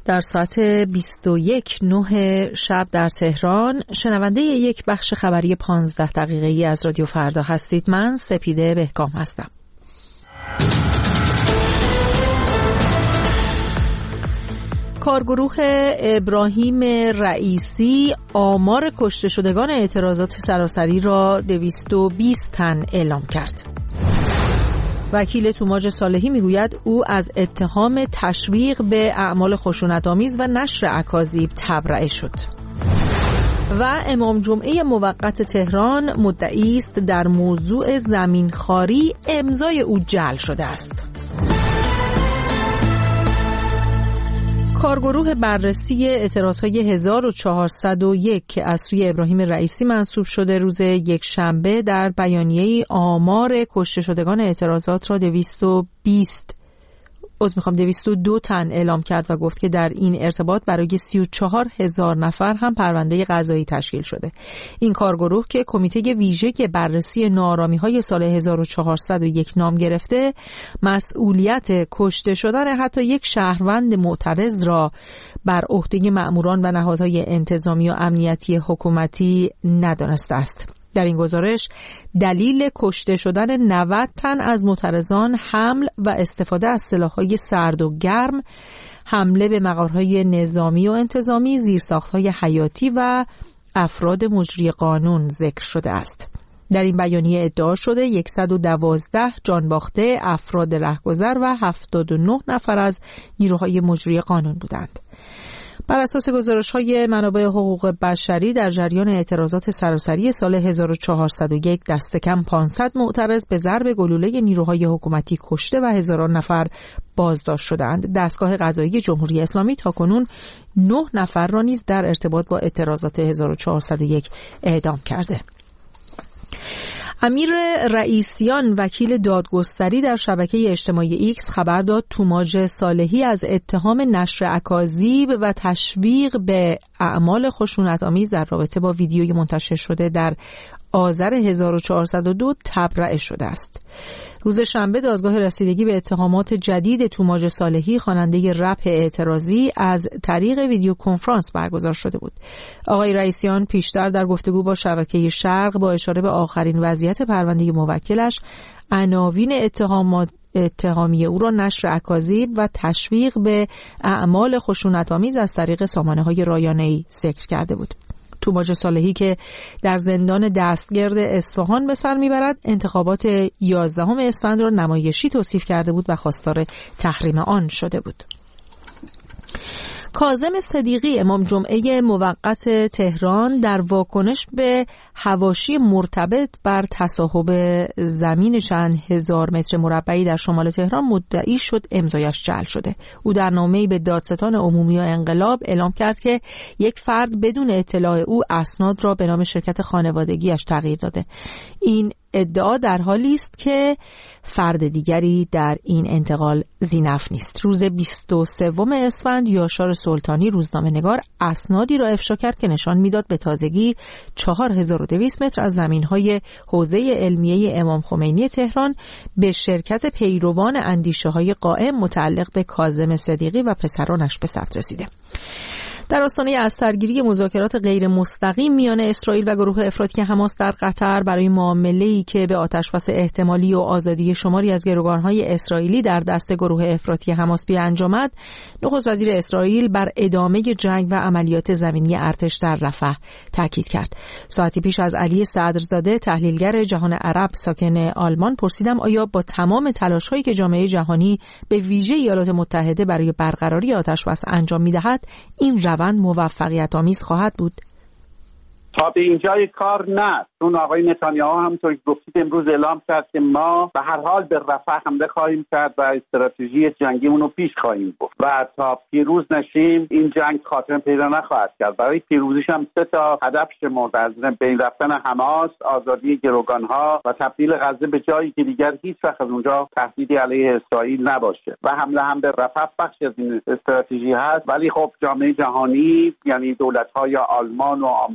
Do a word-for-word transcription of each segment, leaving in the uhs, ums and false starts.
در ساعت بیست و یک نه شب در تهران شنونده یک بخش خبری پانزده دقیقه‌ای از رادیو فردا هستید. من سپیده بهکام هستم. کارگروه ابراهیم رئیسی آمار کشته شدگان اعتراضات سراسری را دویست و بیست تن اعلام کرد. وکیل توماج صالحی میگوید او از اتهام تشویق به اعمال خشونت‌آمیز و نشر اکاذیب تبرئه شد. و امام جمعه موقت تهران مدعی است در موضوع زمینخواری امضای او جعل شده است. کارگروه بررسی اعتراضهای هزار و چهارصد و یک که از سوی ابراهیم رئیسی منصوب شده روز یک شنبه در بیانیه‌ای آمار کشته شدگان اعتراضات را دویست و بیست از میخوام دویست و دو تن اعلام کرد و گفت که در این ارتباط برای سی و چهار هزار نفر هم پرونده قضایی تشکیل شده. این کارگروه که کمیته ویژه بررسی ناآرامی‌های سال هزار و چهارصد و یک نام گرفته، مسئولیت کشته شدن حتی یک شهروند معترض را بر عهده مأموران و نهادهای انتظامی و امنیتی حکومتی ندانسته است. در این گزارش دلیل کشته شدن نود تن از معترضان حمل و استفاده از سلاح‌های سرد و گرم، حمله به مقرهای نظامی و انتظامی، زیرساخت‌های حیاتی و افراد مجری قانون ذکر شده است. در این بیانیه ادعا شده صد و دوازده جان باخته افراد رهگذر و هفتاد و نه نفر از نیروهای مجری قانون بودند. بر اساس گزارش‌های منابع حقوق بشری در جریان اعتراضات سراسری سال هزار و چهارصد و یک دست کم پانصد معترض به ضرب گلوله نیروهای حکومتی کشته و هزاران نفر بازداشت شدند. دستگاه قضایی جمهوری اسلامی تاکنون نه نفر را نیز در ارتباط با اعتراضات هزار و چهارصد و یک اعدام کرده. امیر رئیسیان وکیل دادگستری در شبکه اجتماعی ایکس خبر داد توماج صالحی از اتهام نشر اکاذیب و تشویق به اعمال خشونت‌آمیز در رابطه با ویدیوی منتشر شده در آذر هزار و چهارصد و دو تبرئه شده است. روز شنبه دادگاه رسیدگی به اتهامات جدید توماج صالحی خواننده رپ اعتراضی از طریق ویدیو کنفرانس برگزار شده بود. آقای رئیسیان پیشتر در گفتگو با شبکه شرق با اشاره به آخرین وضعیت پرونده موکلش عناوین اتهامات اتهامی او را نشر اکاذیب و تشویق به اعمال خشونت‌آمیز از طریق سامانه‌های رایانه‌ای ذکر کرده بود. توماج صالحی که در زندان دستگرد اصفهان به سر میبرد انتخابات یازدهم اسفند را نمایشی توصیف کرده بود و خواستار تحریم آن شده بود. کاظم صدیقی امام جمعه موقت تهران در واکنش به حواشی مرتبط بر تصاحب زمین چند هزار متر مربعی در شمال تهران مدعی شد امضایش جعل شده. او در نامه‌ای به دادستان عمومی و انقلاب اعلام کرد که یک فرد بدون اطلاع او اسناد را به نام شرکت خانوادگیش تغییر داده. این ادعا در حالی است که فرد دیگری در این انتقال ذی‌نفع نیست. روز بیست و سوم اسفند یاشار سلطانی روزنامه‌نگار اسنادی را افشا کرد که نشان میداد به تازگی چهار هزار و دویست متر از زمین‌های حوزه علمیه امام خمینی تهران به شرکت پیروان اندیشه‌های قائم متعلق به کاظم صدیقی و پسرانش به ثبت رسیده. در آستانه از سرگیری مذاکرات غیر مستقیم میان اسرائیل و گروه افراطی حماس در قطر برای معامله‌ای که به آتشبس احتمالی و آزادی شماری از گروگان‌های اسرائیلی در دست گروه افراطی حماس بیانجامد، نخست وزیر اسرائیل بر ادامه جنگ و عملیات زمینی ارتش در رفح تاکید کرد. ساعتی پیش از علی صدرزاده تحلیلگر جهان عرب ساکن آلمان پرسیدم آیا با تمام تلاش‌هایی که جامعه جهانی به ویژه ایالات متحده برای برقراری آتشبس انجام می‌دهد این روند موفقیت آمیز خواهد بود؟ تا به اینجای کار نه، چون آقای نتانیاهو همونطور که گفتید امروز اعلام کرد که ما به هر حال به رفح حمله خواهیم کرد و استراتژی جنگیمون رو پیش خواهیم برد و تا پیروز نشیم این جنگ خاتمه پیدا نخواهد کرد. برای پیروزیش هم سه تا هدف شمرده: از بین رفتن حماس، آزادی گروگانها و تبدیل غزه به جایی که دیگر هیچ وقت از اونجا تهدیدی علیه اسرائیل نباشه و حمله هم به رفح بخشی از این استراتژی هست. ولی خب جامعه جهانی یعنی دولت‌های آلمان و آمریکا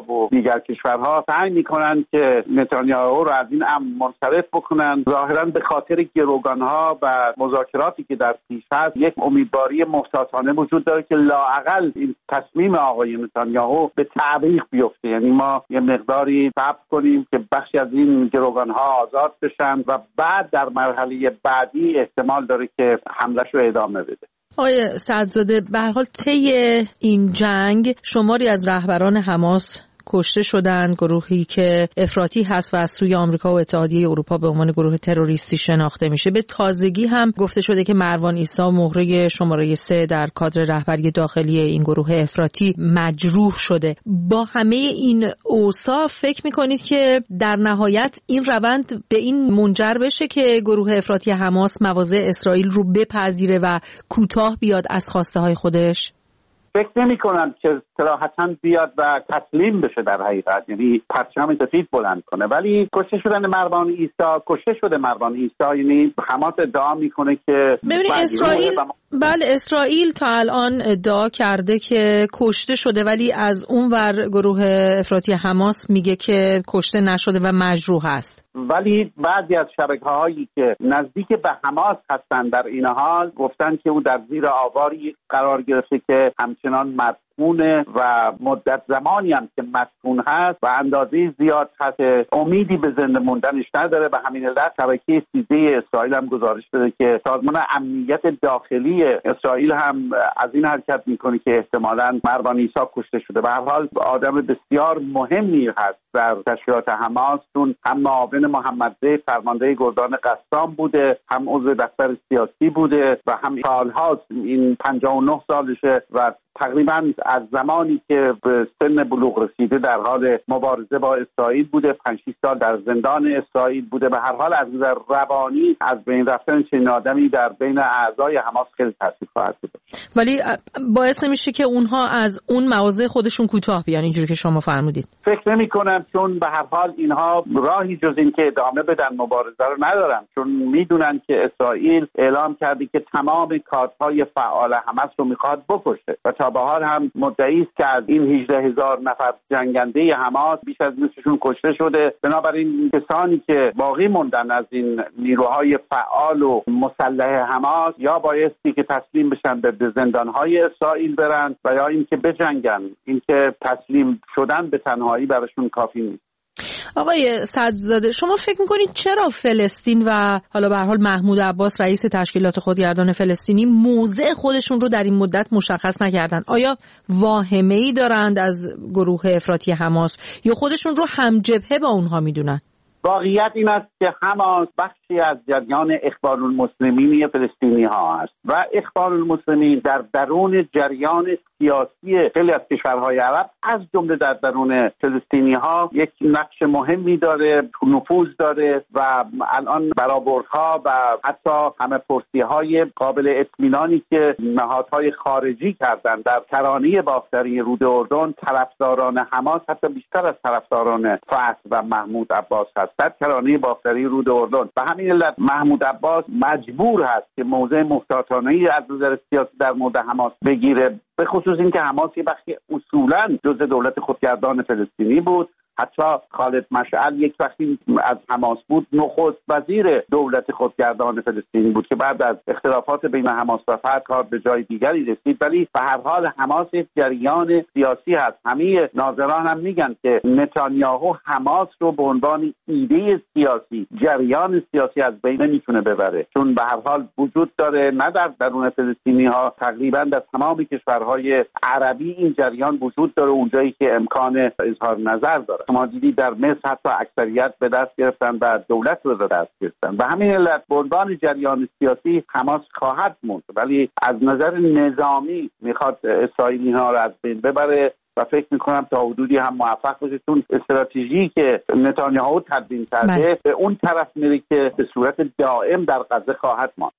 و دیگر کشورها سعی میکنند که نتانیاهو رو از این امر منصرف بکنند. ظاهرا به خاطر گروگانها و مذاکراتی که در پیش هست یک امیدواری محتاطانه وجود داره که لااقل این تصمیم آقای نتانیاهو به تعویق بیفته، یعنی ما یه مقداری صبر کنیم که بخشی از این گروگانها آزاد بشن و بعد در مرحله بعدی احتمال داره که حمله‌اش رو ادامه بده. آقای سعدزاده، به هر حال طی این جنگ شماری از رهبران حماس کشته شدند، گروهی که افراطی هست و از سوی آمریکا و اتحادیه اروپا به عنوان گروه تروریستی شناخته میشه. به تازگی هم گفته شده که مروان عیسی مهره شماره سه در کادر رهبری داخلی این گروه افراطی مجروح شده. با همه این اوصاف فکر میکنید که در نهایت این روند به این منجر بشه که گروه افراطی حماس مواضع اسرائیل رو بپذیره و کوتاه بیاد از خواسته های خودش؟ فکر نمی کنم که صراحتاً بیاد و تسلیم بشه در حقیقت، یعنی پرچم سفید بلند کنه. ولی کشته شدن مروان عیسی، کشته شده مروان عیسی، یعنی حماس ادعا میکنه که ببینید اسرائیل و... بله اسرائیل تا الان ادعا کرده که کشته شده، ولی از اون ور گروه افراطی حماس میگه که کشته نشده و مجروح است. ولی بعضی از شبکه‌هایی که نزدیک به حماس هستند در این حال گفتن که او در زیر آواری قرار گرفته که همچنان مدفونه و مدت زمانی هم که مدفون هست و اندازه زیاد هست، امیدی به زنده موندنش نداره. به همین علت شبکه سیزده اسرائیل هم گزارش داده که سازمان امنیت داخلی اسرائیل هم از این حرکت میکنه که احتمالاً مروان عیسی کشته شده. به هر حال آدم بسیار مهمی هست در تشکیلات حماس، چون هم معاون محمد زید فرمانده گردان قسام بوده، هم عضو دفتر سیاسی بوده و هم سالهاست، این پنجاه و نه سالشه و تقریبا از زمانی که به سن بلوغ رسیده در حال مبارزه با اسرائیل بوده، پنج شش سال در زندان اسرائیل بوده. به هر حال از نظر روانی از بین رفتن چنین آدمی در بین اعضای حماس خیلی تاثیر خواهد داشت. ولی باعث نمیشه که اونها از اون مواضع خودشون کوتاه بیان، اینجوری که شما فرمودید؟ فکر نمی کنم، چون به هر حال اینها راهی جز این که ادامه بدن مبارزه رو ندارن، چون میدونن که اسرائیل اعلام کرده که تمام کادرهای فعال حماس رو میخواد بکشه و تا به حال هم مدعی است که از این هجده هزار نفر جنگنده حماس بیش از نصفشون کشته شده. بنابراین کسانی که باقی موندن از این نیروهای فعال و مسلح حماس یا بایستی که تسلیم بشن به زندانهای اسرائیل برن و یا اینکه بجنگن. اینکه تسلیم شدن به تنهایی براشون کافی نیست. آقای سعدزاده، شما فکر میکنید چرا فلسطین و حالا به هر حال محمود عباس رئیس تشکیلات خودگردان فلسطینی موضع خودشون رو در این مدت مشخص نکردن؟ آیا واهمه‌ای دارند از گروه افراطی حماس یا خودشون رو همجبهه با اونها میدونن؟ واقعیت این است که حماس بخشی از جریان اخوان المسلمین فلسطینی ها است و اخوان المسلمین در درون جریان سیاسی خیلی از کشورهای عرب از جمله در درون فلسطینی ها یک نقش مهمی داره، نفوذ داره و الان برآوردها و حتی همه پرسی های قابل اطمینانی که نهادهای خارجی کردند در ترانه باختری رود اردن، طرفداران حماس حتی بیشتر از طرفداران فتح و محمود عباس هستند. ترانه باختری رود اردن و همین علت محمود عباس مجبور هست که موضع محتاطانه‌ای از نظر سیاسی در مورد حماس بگیره، به خصوص اینکه حماس یه بخشی اصولاً جزء دولت خودگردان فلسطینی بود. حتی خالد مشعل یک وقتی از حماس بود نخست وزیر دولت خودگردان فلسطینی بود که بعد از اختلافات بین حماس و فتح کار به جای دیگری رسید. ولی به هر حال حماس یک جریان سیاسی هست. همه ناظران هم میگن که نتانیاهو حماس رو به عنوان ایده سیاسی، جریان سیاسی از بین نمیتونه ببره، چون به هر حال وجود داره نه در درون فلسطینی ها، تقریبا در تمام کشورهای عربی این جریان وجود داره، اونجایی که امکان اظهار نظر داره. شما دیدی در مصر حتی اکثریت به دست گرفتن و دولت رو به دست گرفتن. و همین علت به عنوان جریان سیاسی حماس خواهد موند، ولی از نظر نظامی میخواد اسرائیلی ها رو از بین ببره و فکر میکنم تا حدودی هم موفق باشه، چون استراتژی که نتانیاهو تدوین کرده به اون طرف میره که به صورت دائم در غزه خواهد ماند.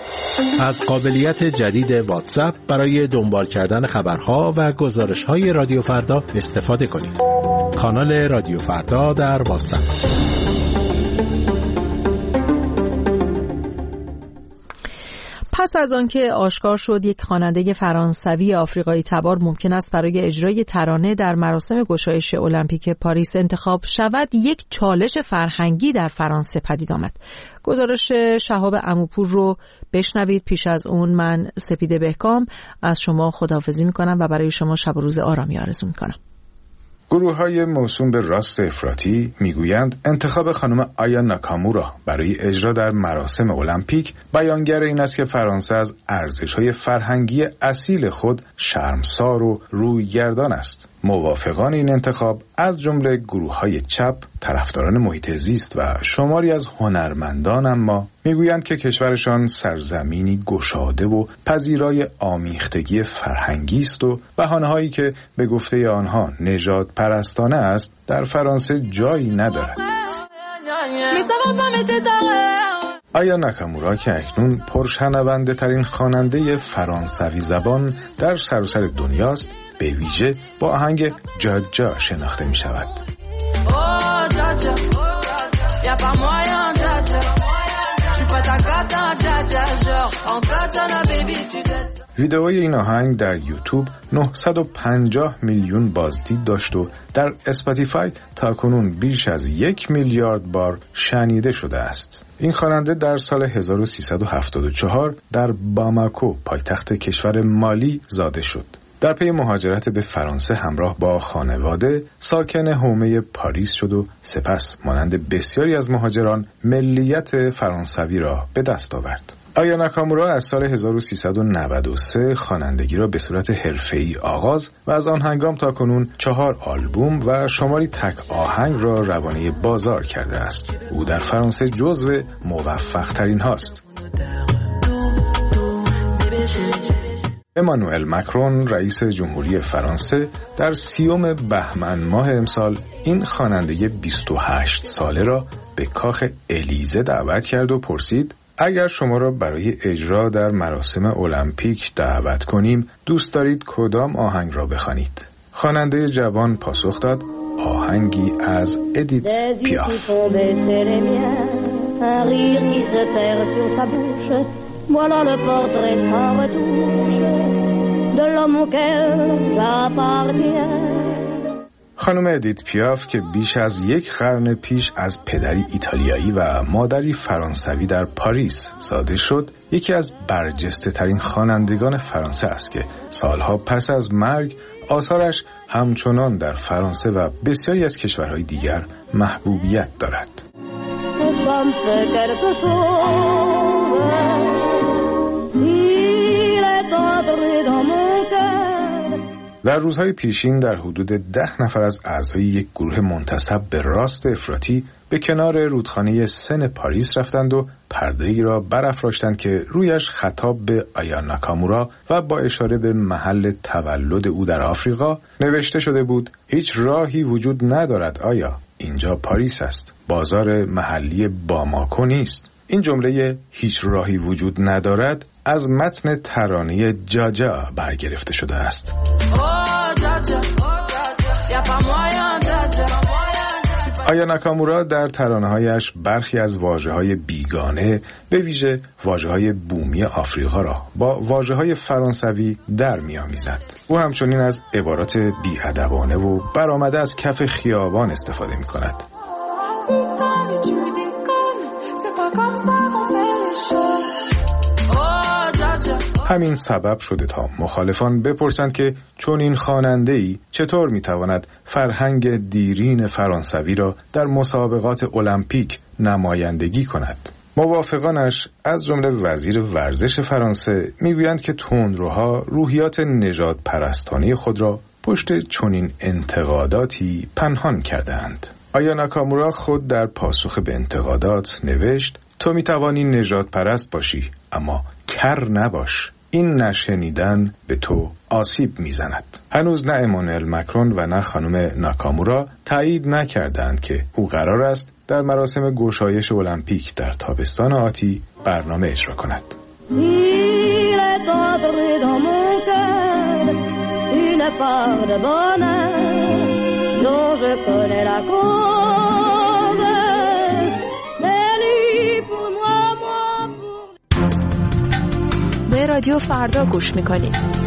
از قابلیت جدید واتساپ برای دنبال کردن خبرها و گزارش‌های رادیو فردا استفاده کنید. کانال رادیو فردا در واتساپ. پس از آنکه آشکار شد یک خواننده فرانسوی آفریقایی تبار ممکن است برای اجرای ترانه در مراسم گشایش المپیک پاریس انتخاب شود، یک چالش فرهنگی در فرانسه پدید آمد. گزارش شهاب عموپور رو بشنوید. پیش از اون من سپیده بهکام از شما خداحافظی میکنم و برای شما شب و روز آرامی آرزو میکنم. گروه‌های موسوم به راست افراطی میگویند انتخاب خانم آیا ناکامورا برای اجرا در مراسم المپیک بیانگر این است که فرانسه از ارزش‌های فرهنگی اصیل خود شرمسار و رویگردان است. موافقان این انتخاب از جمله گروه‌های چپ، طرفداران محیط زیست و شماری از هنرمندان اما میگویند که کشورشان سرزمینی گشاده و پذیرای آمیختگی فرهنگی است و بهانه‌هایی که به گفته آنها نژاد پرستانه است در فرانسه جایی ندارد. آیا ناکامورا که اکنون پرشنونده ترین خواننده فرانسوی زبان در سراسر دنیاست، به ویژه با آهنگ جاجا شناخته می شود. ویدئوی این آهنگ در یوتیوب نهصد و پنجاه میلیون بازدید داشت و در اسپاتیفای تاکنون بیش از یک میلیارد بار شنیده شده است. این خواننده در سال هزار و سیصد و هفتاد و چهار در باماکو، پایتخت کشور مالی، زاده شد. در پی مهاجرت به فرانسه همراه با خانواده ساکن حومه پاریس شد و سپس مانند بسیاری از مهاجران ملیت فرانسوی را به دست آورد. آیا ناکامورا از سال هزار و سیصد و نود و سه خوانندگی را به صورت حرفه‌ای آغاز و از آن هنگام تا کنون چهار آلبوم و شماری تک آهنگ را روانه بازار کرده است. او در فرانسه جزو موفق ترین هاست. امانوئل مکرون رئیس جمهوری فرانسه در سیوم بهمن ماه امسال این خواننده بیست و هشت ساله را به کاخ الیزه دعوت کرد و پرسید اگر شما را برای اجرا در مراسم المپیک دعوت کنیم دوست دارید کدام آهنگ را بخوانید؟ خواننده جوان پاسخ داد آهنگی از ادیت پیاف. Voilà le portrait sans retouche de l'homme auquel j'appartiens. خانم ادیت پیاف که بیش از یک قرن پیش از پدری ایتالیایی و مادری فرانسوی در پاریس زاده شد، یکی از برجسته ترین خوانندگان فرانسه است که سالها پس از مرگ آثارش همچنان در فرانسه و بسیاری از کشورهای دیگر محبوبیت دارد. در روزهای پیشین در حدود ده نفر از اعضای یک گروه منتسب به راست افراطی به کنار رودخانه سن پاریس رفتند و پرده‌ای را برافراشتند که رویش خطاب به آیا ناکامورا و با اشاره به محل تولد او در آفریقا نوشته شده بود هیچ راهی وجود ندارد آیا اینجا پاریس است، بازار محلی باماکو نیست. این جمله هیچ راهی وجود ندارد از متن ترانه جاجا برگرفته شده است. آیا ناکامورا در ترانه‌هایش برخی از واژه‌های بیگانه به ویژه واژه‌های بومی آفریقا را با واژه‌های فرانسوی در می‌آمیزد. او همچنین از عبارات بی‌ادبانه و برآمده از کف خیابان استفاده می‌کند. همین سبب شده تا مخالفان بپرسند که چون این خواننده‌ای چطور میتواند فرهنگ دیرین فرانسوی را در مسابقات المپیک نمایندگی کند. موافقانش از جمله وزیر ورزش فرانسه میگویند که تندروها روحیات نژاد پرستانه خود را پشت چنین انتقاداتی پنهان کرده‌اند. آیا ناکامورا خود در پاسخ به انتقادات نوشت تو میتوانی نژاد پرست باشی اما کر نباش، این نشنیدن به تو آسیب میزند. هنوز نه امانوئل مکرون و نه خانم ناکامورا تایید نکردند که او قرار است در مراسم گشایش المپیک در تابستان آتی برنامه اجرا کند. رادیو فردا گوش میکنید.